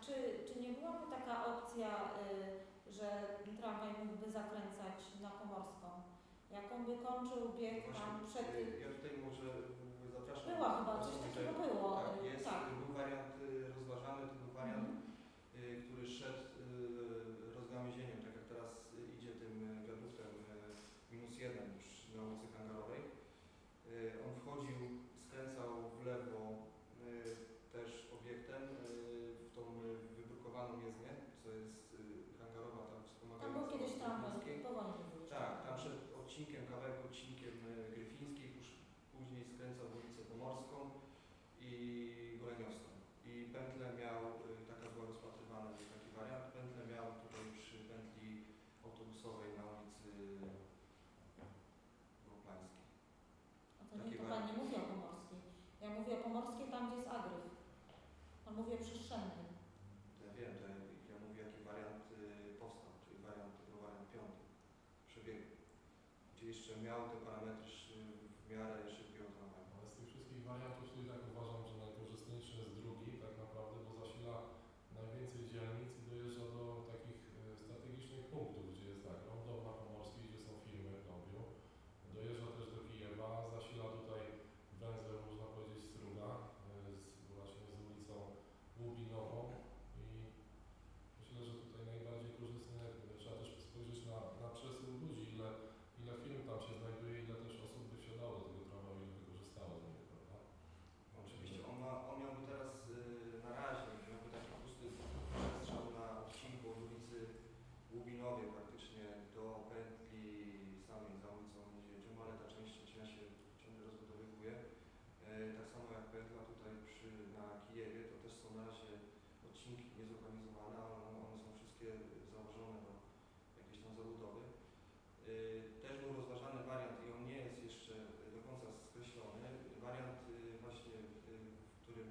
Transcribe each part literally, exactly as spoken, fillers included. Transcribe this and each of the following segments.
czy, czy nie byłaby taka opcja, y, że tramwaj mógłby zakręcać na Pomorską? Jak on by kończył bieg Właśnie, tam przed... Ja tutaj może zapraszam. Była chyba, coś takiego było. Tak, jest, tak. Był wariant rozważany, to był wariant, mm. który szedł rozgałęzieniem, tak jak teraz idzie tym wiaduktem minus jeden już na ulicy Hangarowej. On wchodził, skręcał w lewo też obiektem w tą wybrukowaną jezdnię, co jest Hangarowa, tam wspomagająca. Tam był kiedyś tramwaj, powolnie był. Tak, tam przed odcinkiem, kawałek odcinkiem Gryfińskiej, później skręcał w ulicę Pomorską i Goleniowską. I pętlę miał, taka była rozpatrywana, taki wariant, pętlę miał tutaj przy pętli autobusowej na ulicy Groplańskiej. A to nie, to Pan nie mówi o Pomorskiej. Ja mówię o Pomorskiej tam, gdzie jest Agryf. Pan mówi o przestrzennej. Ja wiem, to ja, ja mówię, jaki wariant y, powstał, czyli wariant, to był wariant piąty przebiegu. Gdzie jeszcze miał te parametry w miarę szybkiego tramwaju. Ale z tych wszystkich wariantów to i tak uważam, że najkorzystniejszy jest drugi, tak naprawdę, bo zasila najwięcej dzielnic i dojeżdża do takich strategicznych punktów, gdzie jest tak, Rąbdow na Pomorskiej, gdzie są firmy w Rąbiu. Dojeżdża też do Kijewa, zasila tutaj węzeł, można powiedzieć, Struga, z, właśnie z ulicą Łubinową i myślę, że tutaj najbardziej korzystne, trzeba też spojrzeć na, na przesył ludzi, ile, ile firm tam się znajduje, ile też osób by wsiadało do tego tramwaju i wykorzystało z niego, prawda? Oczywiście, on, ma, on miałby teraz yy, na razie, miałby taki pusty przestrzał na odcinku od ulicy Łubinowej praktycznie do pętli samej za ulicą Niedźwiedzią, ale ta część Szczecina się ciągle rozbudowywuje. Yy, tak samo jak pętla tutaj przy, na Kijewie, to też są na razie odcinki niezlokalizowane, ale one, one są wszystkie założone do jakiejś tam zabudowy. Yy, też był rozważany wariant i on nie jest jeszcze do końca skreślony. Wariant yy, właśnie, yy, w którym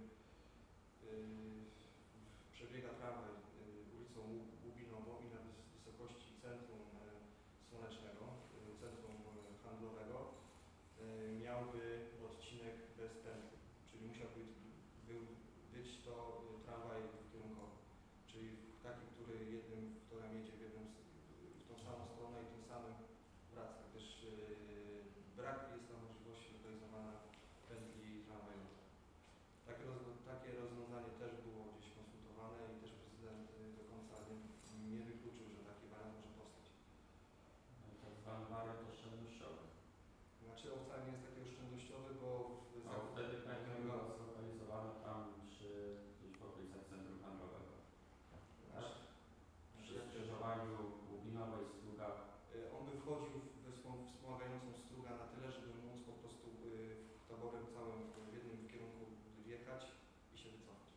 yy, przebiega tramwaj yy, ulicą Łubinową i na wysokości centrum yy, Słonecznego, yy, centrum yy, handlowego, yy, miałby odcinek bez pętli, czyli musiałby był być to yy, tramwaj kierunkowy, czyli taki, który jednym torem jedzie w, jednym, w tą samą stronę i tym samym wraca, gdyż yy, brak jest na możliwości lokalizowania pętli tramwajowych. Takie, roz, takie rozwiązanie też było gdzieś konsultowane i też prezydent do końca nie, nie wykluczył, że taki wariant może powstać. Tak zwany wariant oszczędnościowy. Znaczy on wcale nie jest taki oszczędnościowy, bo w no, wtedy pętla była zlokalizowana tam przy, gdzieś w okolicach centrum handlowego. Tak? Przy skrzyżowaniu Łubinowej, Struga. On by wchodził we wspomagającą Struga na tyle, żeby móc po prostu taborem całym w jednym kierunku wjechać i się wycofać.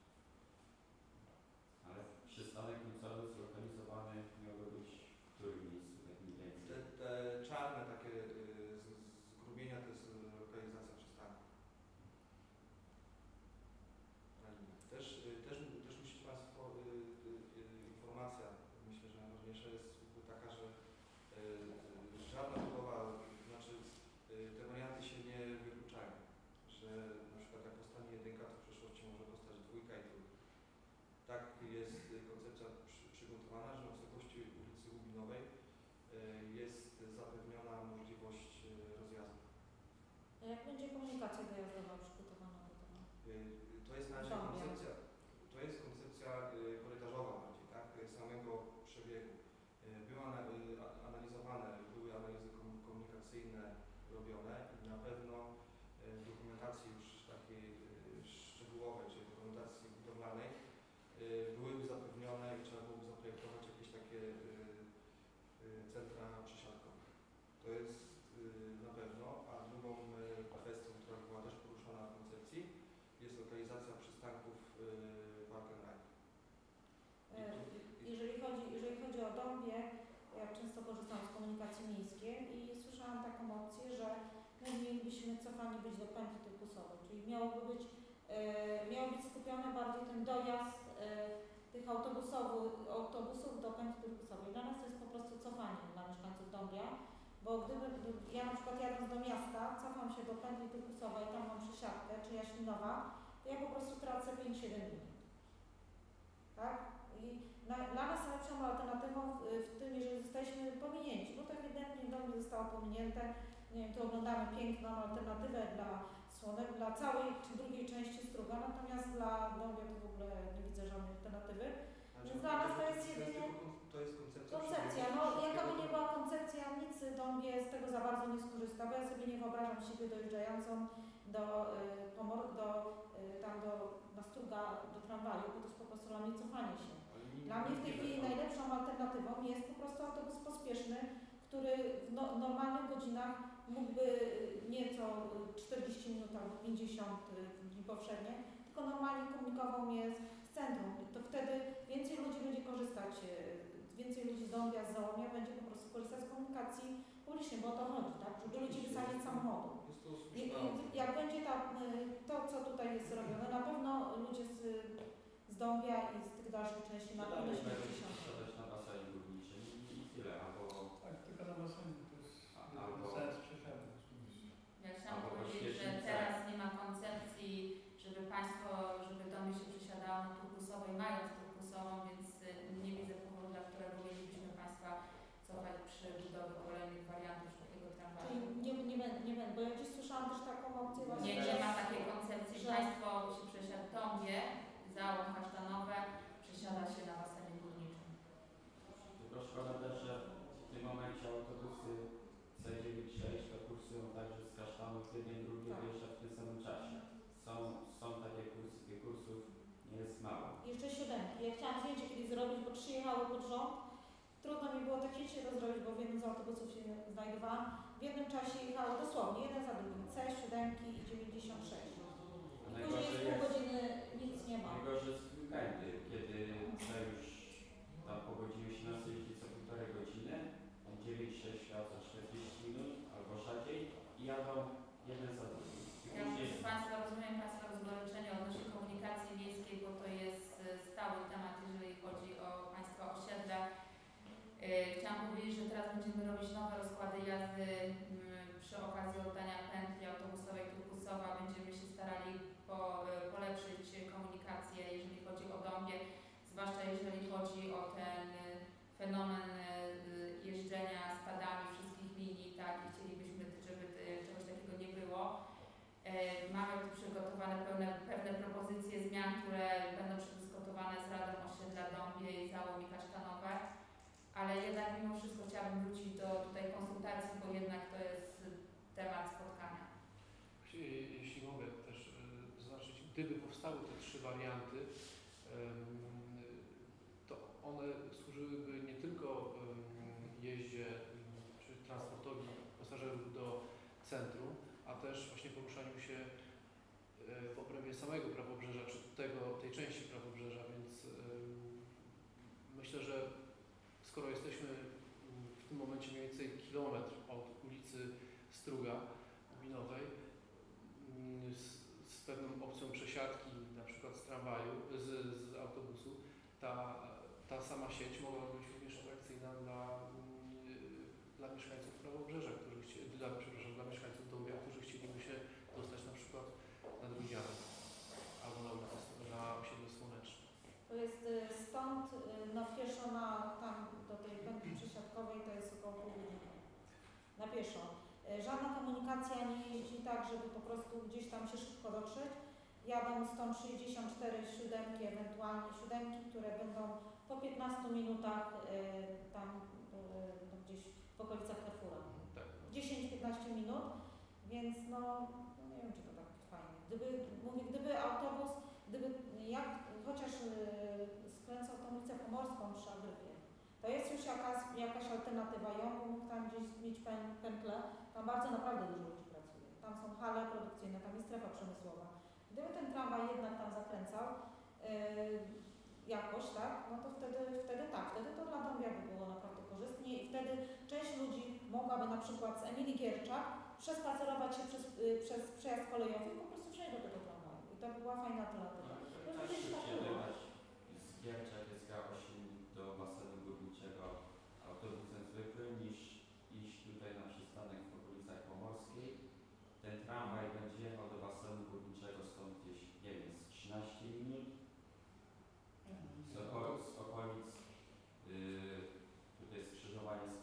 Ale przystanek końcowy zlokalizowany miałby być w którym miejscu, tak mniej więcej? Te, te czarne takie z, zgrubienia to jest lokalizacja przystanku. Też, też, też musicie Państwo, informacja, myślę, że najważniejsza jest taka, że żadna budowa, znaczy te warianty się nie wykluczają, że na przykład jak powstanie jedynka, to w przyszłości może powstać dwójka i trójka. Tak jest koncepcja przy, przygotowana, że na wysokości ulicy Łubinowej jest zapewniona możliwość rozjazdu. A jak będzie komunikacja dojazdowa przygotowana do tego? To jest na razie koncepcja, to jest koncepcja korytarzowa bardziej, tak, samego przebiegu. Były analizowane, były analizy komunikacyjne robione i na pewno w dokumentacji już takiej szczegółowej, czyli dokumentacji budowlanej, byłyby zapewnione i trzeba byłoby zaprojektować jakieś takie centra przesiadkowe. To jest na pewno, a drugą kwestią, która była też poruszona w koncepcji, jest lokalizacja przystanków Park and Ride. Jeżeli chodzi, jeżeli chodzi o Dąbie, ja często korzystam z komunikacji miejskiej i słyszałam taką opcję, że my mielibyśmy cofani być do pętli turkusowej, czyli miałoby być, e, miał być skupiony bardziej ten dojazd e, tych autobusowych, autobusów do pętli turkusowej. Dla nas to jest po prostu cofanie dla mieszkańców Dąbia, bo gdyby ja na przykład jadąc do miasta, cofam się do pętli turkusowej, tam mam przesiadkę, czy Jaśminowa, to ja po prostu tracę pięć siedem minut. Tak? jesteśmy pominięci, bo to ewidentnie w domu zostało pominięte. Nie wiem, tu oglądamy piękną alternatywę dla Słonek, dla całej czy drugiej części Struga, natomiast dla Dąbia to w ogóle nie widzę żadnej alternatywy. Znaczy, Więc dla nas to jest to jedynie tylko kon- to jest koncepcja. koncepcja. No jaka by nie była koncepcja, nic Dąbie z tego za bardzo nie skorzysta, bo ja sobie nie wyobrażam siebie dojeżdżającą do, y, pomor, do, y, tam do, na Struga, do tramwaju, bo to jest po prostu dla mnie cofanie się. Ale nie- Dla mnie w tej nie chwili wiem, najlepszą alternatywą jest po prostu autobus pospieszny, który w no, normalnych godzinach mógłby y, nieco y, czterdzieści minut albo pięćdziesiąt y, w dni powszednie, tylko normalnie komunikował mnie z, z centrum. To wtedy więcej ludzi będzie korzystać, y, więcej ludzi z Dąbia, z Załomia będzie po prostu korzystać z komunikacji publicznej, bo o to chodzi, tak? Żeby ludzi wysadzić z samochodu. Jest to I, słuszna i jak będzie ta, y, to, co tutaj jest robione, na pewno ludzie z, z Dąbia i z tych dalszych części na pewno się nie Będą cieszą. sprzedać na basenie górniczym i i tyle, albo, Tak, tylko na basenie to jest A- albo, sens przesiadu. Ja chciałam Albo powiedzieć, że poświetlić teraz nie ma koncepcji, żeby państwo, żeby domy się przesiadało na turkusowej, mając turkusową, więc y, nie widzę powodu, dla którego mielibyśmy państwa cofać przy budowie kolejnych wariantów takiego Czyli tramwaju. nie, nie, będę, nie będę, bo ja gdzieś słyszałam też taką opcję właśnie. Nie, nie ma takiej koncepcji, że- państwo się przesiada w Dąbie, Załom, Kasztanowe, przesiada się na basenie górniczym. tylko szkoda też, że w tym momencie autobusy C dziewięćdziesiąt sześć to kursują także z Kasztanów jeden, drugi Tak. jeszcze w tym samym czasie. Są, są takie kursy, tych kursów nie jest mało. Jeszcze siódemki. Ja chciałam zdjęcie kiedyś zrobić, bo trzy jechały pod rząd. Trudno mi było technicznie to zrobić, bo w jednym z autobusów się znajdowałam. W jednym czasie jechało dosłownie jeden za drugim. C, siódemki i dziewięćdziesiąt sześć. A I później z pół godziny nic nie ma. najgorsze jest weekendy, kiedy C już tam po godzinie osiemnastej jeździ co półtorej godziny, dziewięć sześć światła czterdzieści minut albo rzadziej i jadą jeden za drugim. I Ja później proszę Państwa, rozumiem Państwa rozgoryczenie odnośnie komunikacji miejskiej, bo to jest y, stały temat, jeżeli chodzi o Państwa osiedle. Y, Chciałam powiedzieć, że teraz będziemy robić nowe rozkłady jazdy y, przy okazji oddania pętli autobusowej Turkusowa. Będziemy się starali po, y, polepszyć komunikację, jeżeli chodzi o Dąbie, zwłaszcza jeżeli chodzi o ten y, fenomen y, jeżdżenia spadami wszystkich linii, tak, i chcielibyśmy, żeby y, czegoś takiego nie było. E, Mamy tu przygotowane pełne, pewne propozycje zmian, które będą przedyskutowane z Radą Osiedla Dąbie i Załom i Kasztanowe, ale jednak mimo wszystko chciałabym wrócić do tutaj konsultacji, bo jednak to jest temat spotkania. Jeśli jeśli mogę też y, zaznaczyć, gdyby powstały te trzy warianty, ym, to one służyłyby nie tylko ym, jeździe ym, czy transportowi pasażerów do centrum, a też właśnie poruszaniu się y, w obrębie samego prawobrzeża, czy tego, tej części prawobrzeża, więc ym, myślę, że skoro jesteśmy ym, w tym momencie mniej więcej kilometr od ulicy Struga Gminowej, ym, z, z pewną opcją przesiadki, na przykład z tramwaju, z, z autobusu, ta, ta sama sieć mogła być również atrakcyjna dla, ym, dla mieszkańców prawobrzeża, którzy chcieli, dla, przepraszam, dla mieszkańców Dąbia, którzy chcieliby się dostać na przykład na Drugianę albo na ulicę, na osiedle Słoneczne. To jest y, stąd y, na pieszo na, tam do tej pętli przesiadkowej to jest około pół godziny. Na pieszo. Y, Żadna komunikacja nie jeździ tak, żeby po prostu gdzieś tam się szybko dotrzeć. Jadą stąd sześćdziesiąt cztery siódemki, ewentualnie siódemki, które będą po piętnastu minutach y, tam y, no gdzieś w okolicach Carrefoura. Tak. dziesięć piętnaście minut, więc no, no nie wiem, czy to tak fajnie. Gdyby, mówię, gdyby autobus, gdyby jak chociaż yy, skręcał tą ulicę Pomorską przy Agrypie, to jest już jakaś, jakaś alternatywa i on mógł tam gdzieś mieć pę, pętlę, tam bardzo naprawdę dużo ludzi pracuje. Tam są hale produkcyjne, tam jest strefa przemysłowa. Gdyby ten tramwaj jednak tam zakręcał yy, jakoś, tak, no to wtedy, wtedy tak, wtedy to dla Dąbia by było naprawdę korzystnie i wtedy część ludzi mogłaby na przykład z Emilii Gierczak przespacerować się przez, y, przez przejazd kolejowy i po prostu wsiąść do tego tramwaju. I to by była fajna alternatywa. no, tak szybciej dojechać z Gierczak, z Gałosin do basenu górniczego autobusem zwykłym niż iść tutaj na przystanek w okolicach Pomorskiej. Ten tramwaj będzie jechał do basenu górniczego stąd gdzieś, nie wiem, z trzynaście minut. Z, oko z okolic, yy, tutaj skrzyżowanie z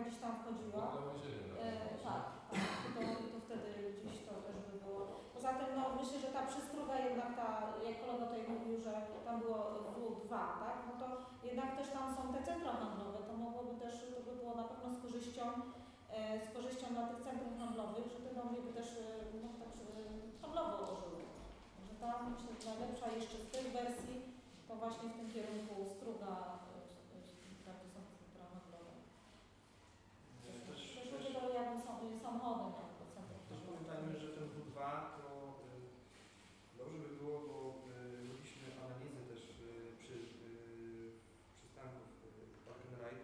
gdzieś tam wchodziła. Na więzienie, E, tak, tak. I to, i to wtedy gdzieś to też by było. Poza tym no, myślę, że ta przystróga jednak ta, jak kolega tutaj mówił, że tam było W dwa, tak? No to jednak też tam są te centra handlowe, to mogłoby też, to by było na pewno z korzyścią, e, z korzyścią dla tych centrum handlowych, że te domy by też e, no, tak, e, handlowo ożyły. Że tam myślę, że najlepsza jeszcze z tych wersji to właśnie w tym kierunku Struga, tam gdzie są centra handlowe. Też, Też też, ludzie dojadą samochodem jak do centrum też handlowe. pamiętajmy, że ten W dwa to y, dobrze by było, bo y, robiliśmy analizę też y, przy y, przystanków y, Park and Ride,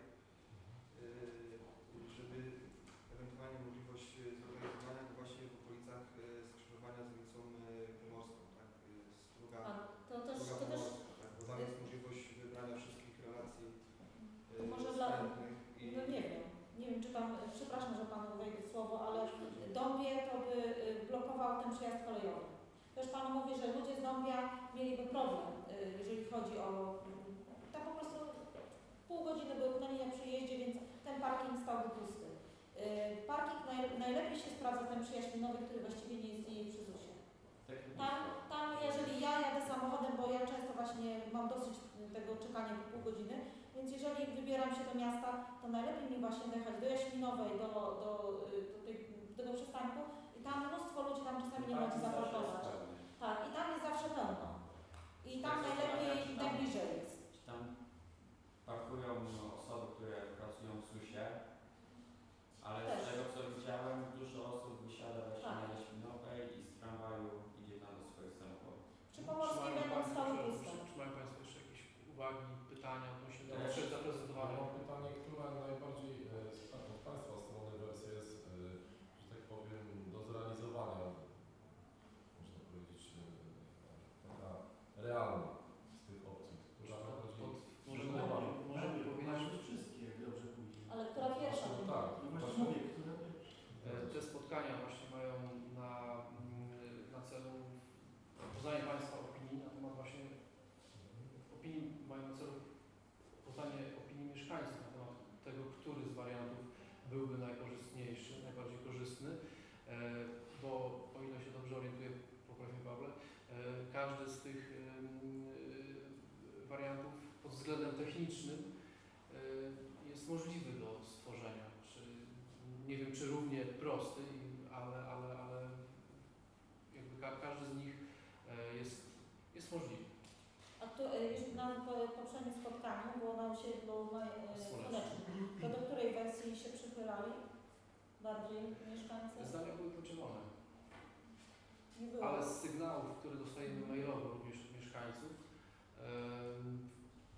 y, żeby ewentualnie możliwość y, zorganizowania go właśnie w okolicach y, skrzyżowania z ulicą y, Pomorską, tak? Y, Struga, A to też, Struga to też Pomorska, tak? Bo tam jest możliwość wybrania wszystkich relacji To y, może dla- wstępnych i no nie wiem, nie wiem czy tam, przepraszam, że Panu wejdę w słowo, ale Dąbie to by y, blokował ten przejazd kolejowy. Też Panu mówię, że ludzie z Dąbia mieliby problem, y, jeżeli chodzi o, y, tam po prostu pół godziny by upchnęli na przyjeździe, więc ten parking stałby pusty. Y, parking naj, najlepiej się sprawdza ten przyjazd linowy, który właściwie nie istnieje przy zusie. Tak Tam, tam jeżeli ja jadę samochodem, bo ja często właśnie mam dosyć tego czekania po pół godziny, więc jeżeli wybieram się do miasta, to najlepiej mi właśnie dojechać do Jaśminowej, do, do, do, tej, do tego przystanku i tam mnóstwo ludzi tam czasami nie ma gdzie zaparkować. Tak, i tam jest zawsze pełno. I tam Tak, najlepiej, tak, tak. najbliżej jest. Tam parkują osoby, które pracują w susie, ale Też. z tego co widziałem, dużo osób wysiada właśnie Tak. na Jaśminowej i z tramwaju idzie tam do swoich samochodów. Przy Pomorskiej Czy mają będą państwo stały jeszcze- puste. Czy, czy mają Państwo jeszcze jakieś uwagi, pytania odnośnie Ja tego, też. co jest zaprezentowane? Mam pytanie, która najbardziej e, z pa- od Państwa strony wersja jest, e, że tak powiem, do zrealizowania, można powiedzieć, e, taka realna z tych opcji, która najbardziej Pod, możemy, przygotowana. możemy powiedzieć, wszystkie, jak dobrze pójdzie. Ale która pierwsza? Znaczy, tak, No właśnie właśnie mówię, która pierwsza. e, te spotkania właśnie mają na, mm, na celu poznanie Państwa opinii na temat właśnie opinii, mają na celu poznanie opinii mieszkańców na temat tego, który z wariantów byłby najkorzystniejszy, najbardziej korzystny, e, bo o ile się dobrze orientuję, poprawię Pawle, e, każdy z tych em, e, wariantów pod względem technicznym e, jest możliwy do stworzenia. Czy, nie wiem, czy równie prosty, i- ale, ale, ale jakby ka każdy z nich e, jest, jest możliwy. A tu e, już na po- poprzednim spotkaniu było na osiedlu Maj- e, Słonecznym. To do której wersji się przychylali? Bardziej mieszkańcy? Zdania były podzielone, Nie było. ale z sygnałów, które dostajemy mailowo również od mieszkańców, em,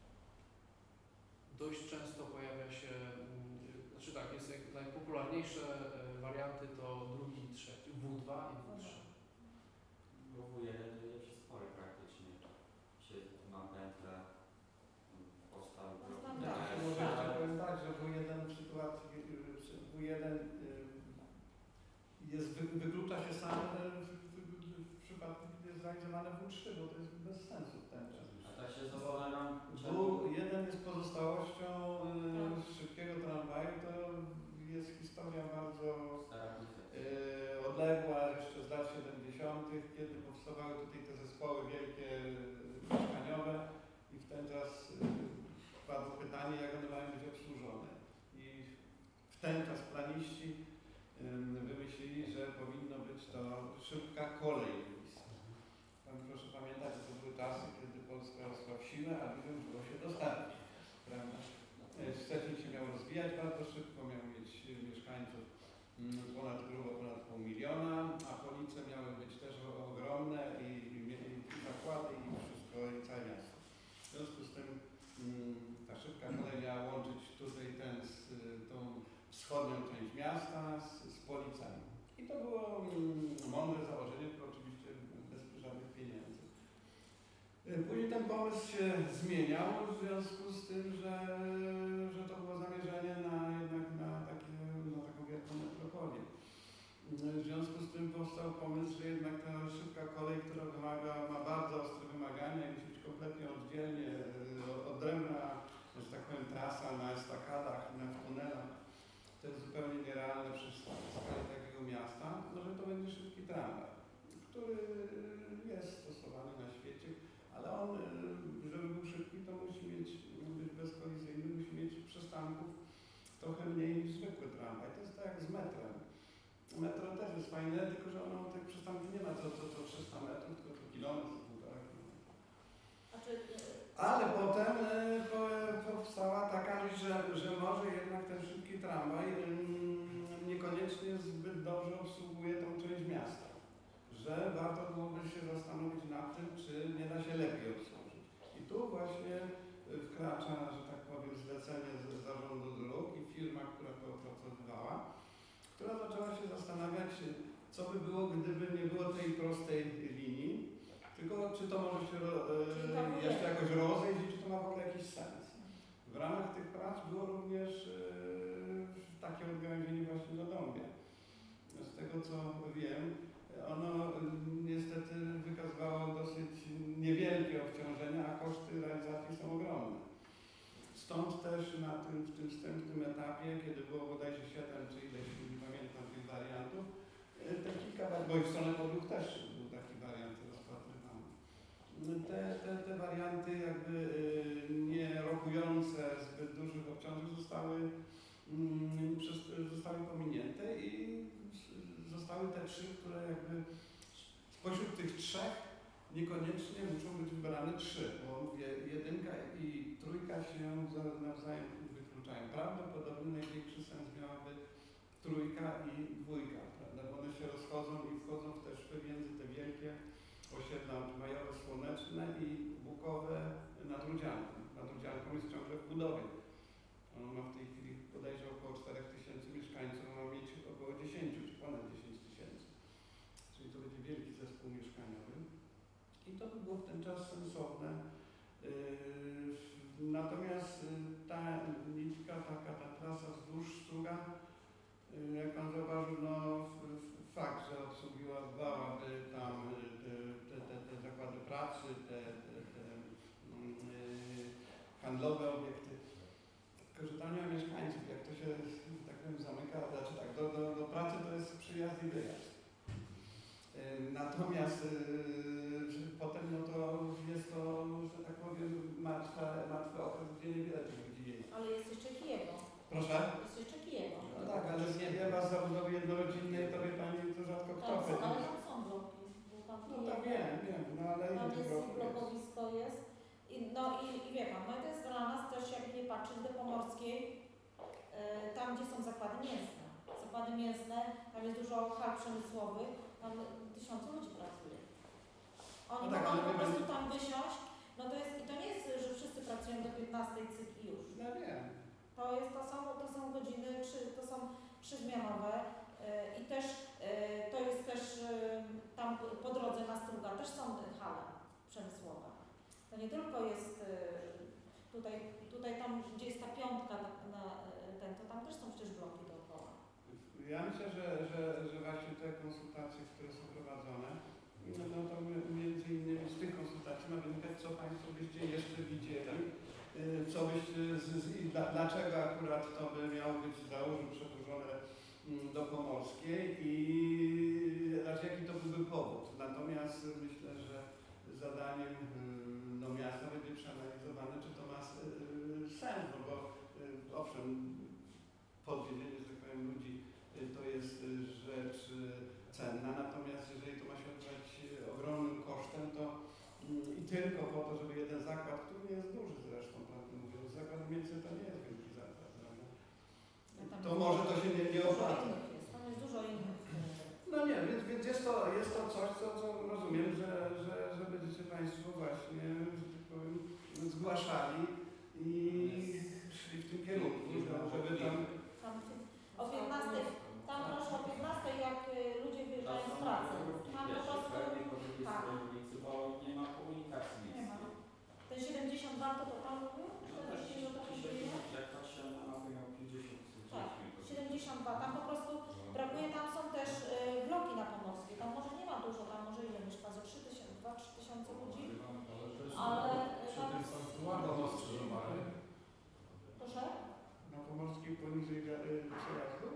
dość często pojawia się, mm, znaczy tak, jest jak najpopularniejsze e, warianty to drugi i trzeci, W dwa i W trzy. Bo W jeden to jest spory praktycznie. Się ma pętlę, postawił No drogę. tam Tak, tak. może Tak. jeszcze powiem tak, że W jeden w sytuacji, y, W jeden y, jest, wy, wyklucza się sam y, w, w, w przypadku, kiedy jest zrealizowane W trzy, bo to jest bez sensu w ten czas. A tak się zastanawiam, W czemu jeden jest pozostałością Tak. y, szybkiego tramwaju, to jest historia bardzo stara koncepcja. y, odległa, jeszcze z lat siedemdziesiątych, kiedy powstawały tutaj te zespoły wielkie y, mieszkaniowe i w ten czas y, padło pytanie, jak one mają być obsłużone. I w ten czas planiści y, wymyślili, że powinno być to szybka kolej miejska. Pan proszę pamiętać, że to były czasy, kiedy Polska rosła w siłę, a ludziom było się dostarczyć. Prawda? E, Szczecin się miał rozwijać bardzo szybko, miał mieć e, mieszkańców mm, ponad grubo ponad pół miliona, a Police miały być też o- ogromne i, i, i, i zakłady i wszystko, i całe miasto. W związku z tym mm, ta szybka kolej miała łączyć tutaj ten, z, y, tą wschodnią część miasta z, z Policami. I to było mm, mądre założenie, które oczywiście bez żadnych pieniędzy. Y, Później ten pomysł się zmieniał w związku z tym, że, że to było zamierzenie na jednak na, takie, na taką wielką metropolię. Y, W związku z tym powstał pomysł, że jednak ta szybka kolej, która wymaga, ma bardzo ostre wymagania i musi być kompletnie oddzielnie, y, odrębna, że tak powiem, trasa na estakadach, na w tunelach. To jest zupełnie nierealne przy skali takiego miasta, no, że to będzie szybki tramwaj, który jest stosowany na świecie, ale on, żeby był szybki, to musi mieć, być bezkolizyjny, musi mieć przystanków trochę mniej niż zwykły tramwaj. To jest tak jak z metrem. Metro też jest fajne, tylko że ono tych przystanków nie ma co, co, co trzysta metrów, tylko co kilometr, półtora kilometra. Znaczy, Ale potem e, po, powstała taka myśl, że, że może jednak ten szybki tramwaj mm, niekoniecznie zbyt dobrze obsługuje tą część miasta. Że warto byłoby się zastanowić nad tym, czy nie da się lepiej obsłużyć. I tu właśnie wkracza, że tak powiem, zlecenie z zarządu dróg i firma, która to opracowywała, która zaczęła się zastanawiać, co by było, gdyby nie było tej prostej linii, tylko czy to może się e, jeszcze jakoś rozejść i czy to ma w ogóle jakiś sens. W ramach tych prac było również e, takie odgałęzienie właśnie do Dąbia. Z tego co wiem, ono niestety wykazywało dosyć niewielkie obciążenia, a koszty realizacji są ogromne. Stąd też na tym, w tym wstępnym etapie, kiedy było bodajże siedem czy ileś, nie pamiętam tych wariantów, te kilka, bo i w stronę podróż też był taki wariant rozpatrywany. Te, te, te warianty jakby nie rokujące zbyt dużych obciążeń zostały, zostały pominięte i zostały te trzy, które jakby spośród tych trzech niekoniecznie muszą być wybrane trzy, bo mówię, jedynka i trójka się nawzajem wykluczają. Prawdopodobnie największy sens miałaby trójka i dwójka, prawda? Bo one się rozchodzą i wchodzą w te szwy między te wielkie osiedla majowe, słoneczne i bukowe nad Rudzianką. Nad Rudzianką jest ciągle w budowie. Ono ma w tej chwili bodajże około czterech tysięcy mieszkańców, ma mieć około dziesięć czy ponad dziesięć tysięcy. Czyli to będzie wielki zespół mieszkaniowy. I to by było w ten czas sensowne. Yy, natomiast ta nitka, taka ta trasa wzdłuż Struga, yy, jak pan zauważył, no f, fakt, że obsługiwałaby tam te, te, te, te zakłady pracy, te, te, te yy, handlowe obiekty. Tylko, że tam nie ma mieszkańców, jak to się, tak powiem, zamyka, znaczy tak, do, do, do pracy to jest przyjazd i wyjazd. Natomiast yy, potem no to jest to, że tak powiem, martwy, martwy okres, gdzie niewiele tych ludzi jeździ. ale jest jeszcze Kijewo. Proszę? Jest jeszcze Kijewo. No tak, ale z Kijewa z zabudowy jednorodzinnej to wie pani, to rzadko kto Tam, chce. ale tam są bloki. Bo tam No tak wiem, wiem, no ale tam innych jest bloków jest. blokowisko jest. I, no i, i wie pan, no i to jest dla nas też, jakby nie patrzeć, do Pomorskiej, yy, tam gdzie są zakłady mięsne. Zakłady mięsne, tam jest dużo hal przemysłowych, tam tysiące ludzi pracuje. Oni No tak, mogą ale po wie prostu pani- tam wysiąść, no to jest, i to nie jest, że wszyscy pracują do piętnastej cyk i już. No wiem. To jest, to są, to są godziny, trzy, to są trzyzmianowe yy, i też yy, to jest też yy, tam po drodze na Struga też są hale przemysłowe. To nie tylko jest yy, tutaj, tutaj tam gdzie jest ta piątka na, na yy, ten, to tam też są przecież bloki dookoła. Ja myślę, że, że, że właśnie te konsultacje, które są prowadzone, no, no to między innymi z tych konsultacji ma wynikać, co Państwo byście jeszcze widzieli, yy, co byście, z, z, i dla, dlaczego akurat to by miało być załóżmy przedłużone mm, do Pomorskiej i znaczy, jaki to byłby powód. Natomiast myślę, że zadaniem yy, no, miasta będzie przeanalizowane, czy to ma yy, sens, no bo yy, owszem, podwiezienie, że tak powiem, ludzi to jest rzecz cenna, natomiast jeżeli to ma się odbywać ogromnym kosztem, to i tylko po to, żeby jeden zakład, który nie jest duży zresztą, prawdę mówiąc, zakład mięsny to nie jest wielki zakład, prawda? To może to się nie, nie opłaca. Jest, tam jest dużo innych. No nie, więc, więc jest, to, jest to coś, co, co rozumiem, że, że, że będziecie Państwo właśnie, że tak powiem, zgłaszali i szli w tym kierunku, żeby tam... Tam o piętnastej, tam proszę o piętnastej, jak y, ludzie wyjeżdżają z pracy. Tam po prostu, tak. nie ma komunikacji Nie ma. miejskiej. Ten siedemdziesiąt dwa to to pan mówił? No też Że to tam dzisiaj, dzieje? jak patrzyłem na mapę, miał pięćdziesiąt Tak, siedemdziesiąt dwa. Tam po prostu brakuje, tam są też y, bloki na Pomorskiej. Tam może nie ma dużo, tam może ile mieszka? Za trzy tysiące, dwa trzy tysiące ludzi. Ale też Ale przy tam tym jest... sanktuarium do skrzyżowania. Proszę? Na Pomorskiej poniżej yy, przejazdu?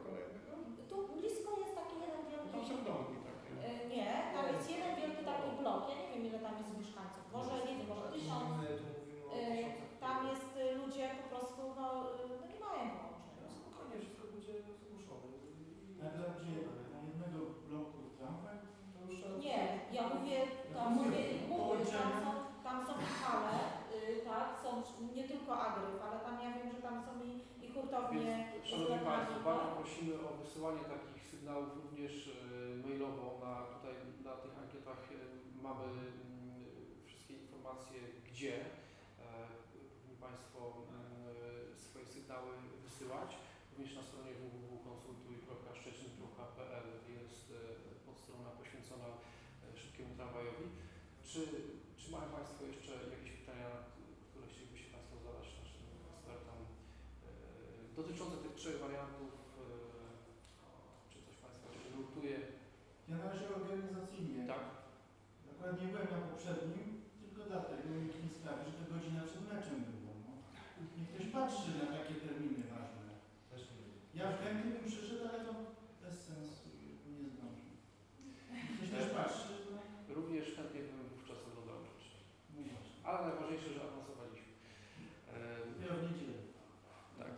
efektownie. Więc, Szanowni z Państwo, lokami, bardzo tak? prosimy o wysyłanie takich sygnałów również e, mailowo. Na, tutaj na tych ankietach e, mamy mm, wszystkie informacje, gdzie e, powinni Państwo mm, swoje sygnały wysyłać. Również na stronie w w w kropka konsultuj kropka szczecin kropka p l jest e, podstrona poświęcona e, szybkiemu tramwajowi. Czy, czy mają Państwo jeszcze jakieś pytania, które chcielibyście Państwo zadać naszym ekspertom e, dotyczące tych trzech wariantów? E, czy coś Państwa jeszcze nurtuje? Ja na razie organizacyjnie. Tak? Akurat nie byłem na poprzednim, tylko dlatego mi sprawi, że to godzina przed meczem było. No. Niech ktoś patrzy na takie terminy ważne. Też nie wiem. Ja chętnie bym przyszedł, ale to bez sensu, nie zdążę. Ktoś też patrzy, no, Również chętnie bym wówczas oglądał rzeczy. no właśnie. Ale najważniejsze, że awansowaliśmy. E, Dopiero w niedzielę. tak.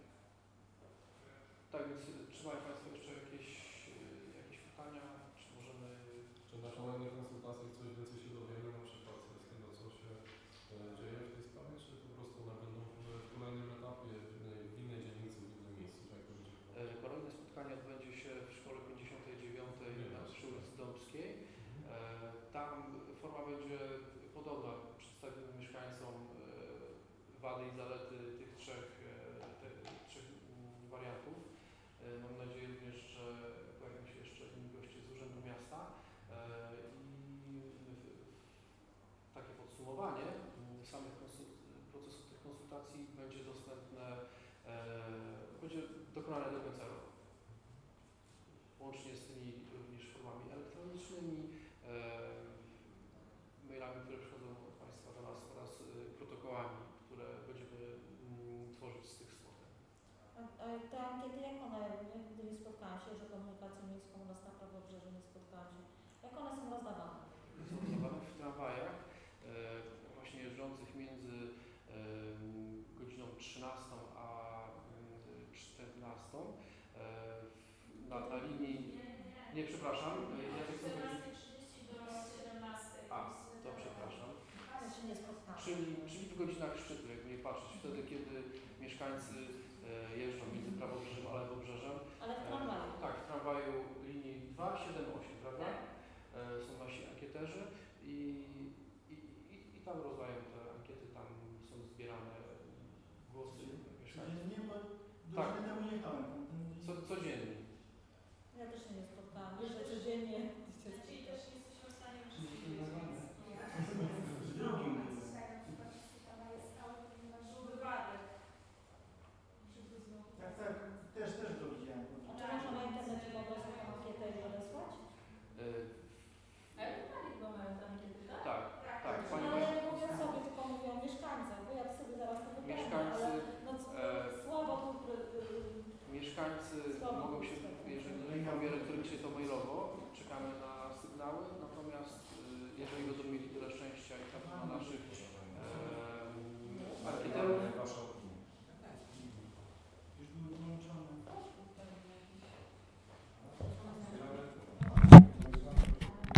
Tak więc czy mają Państwo jeszcze jakieś, e, jakieś pytania? Czy możemy... Czy na kolejnych konsultacjach coś więcej się dowiemy, na przykład z tego, co się e, dzieje w tej sprawie, czy po prostu one będą w, w kolejnym etapie, w innej, w innej dzielnicy, w innym miejscu, jak to będzie? E, Kolejne spotkanie odbędzie się w szkole pięćdziesiątej dziewiątej na przy ulicy Dąbskiej. E, Tam forma będzie podobna. Przedstawimy mieszkańcom e, wady i zalety tych trzech, e, te, trzech mm, wariantów. E, Mam nadzieję również, że pojawią się jeszcze inni goście z Urzędu Miasta. E, I w- takie podsumowanie mm, samych konsul- procesu tych konsultacji będzie dostępne, e, będzie dokonane do końca roku. Łącznie z tymi również formami elektronicznymi, e, mailami, które przychodzą od Państwa do nas oraz e, protokołami, które będziemy mm, tworzyć z tych spotkań. A, a te ankiety, jak one, nigdy nie spotkałam się, że komunikację miejską u nas na Prawobrzeżu nie spotkałam się. Jak one są rozdawane? Są rozdawane w tramwajach e, właśnie jeżdżących między e, godziną trzynastą a mm, czternastą e, w- na, na linii. Nie, przepraszam. e, Ja tak sobie... A, to przepraszam. Ja się nie spotkałam. Czyli, czyli w godzinach szczytu, jakby nie patrzeć, wtedy kiedy mieszkańcy e, jeżdżą między Prawobrzeżem a Lewobrzeżem. Ale w tramwaju. E, tak, w tramwaju linii dwa siedem osiem, prawda? E, są nasi ankieterzy i, i, i, i tam rozdają te ankiety, tam są zbierane głosy mieszkańców. Codziennie, bo Tak. godzinę temu jechałem